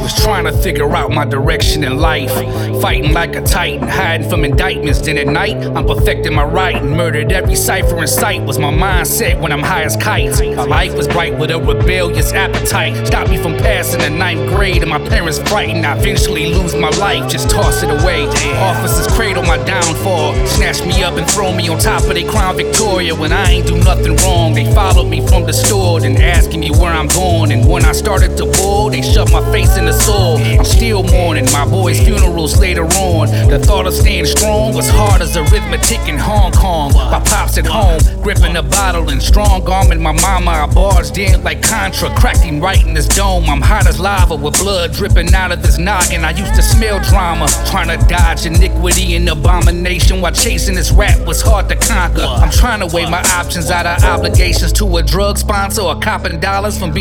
Was trying to figure out my direction in life. Fighting like a titan, hiding from indictments. Then at night, I'm perfecting my writing. Murdered every cipher in sight was my mindset when I'm high as kites. My life was bright with a rebellious appetite. Stopped me from passing the 9th grade and my parents frightened. I eventually lose my life, just toss it away. Officers cradle my downfall. Snatch me up and throw me on top of their Crown Victoria when I ain't do nothing wrong. They followed me from the store and asking me where I'm going. And when I started to boil, they shoved my face in the soil. I'm still mourning my boys' funerals later on. The thought of staying strong was hard as arithmetic in Hong Kong. My pops at home, gripping a bottle and strong arming my mama. I barged in like Contra, cracked him right in his dome. I'm hot as lava with blood dripping out of his noggin. I used to smell drama, trying to dodge iniquity and abomination while chasing this rap was hard to conquer. I'm trying to weigh my options out of obligations to a drug sponsor or copping dollars from being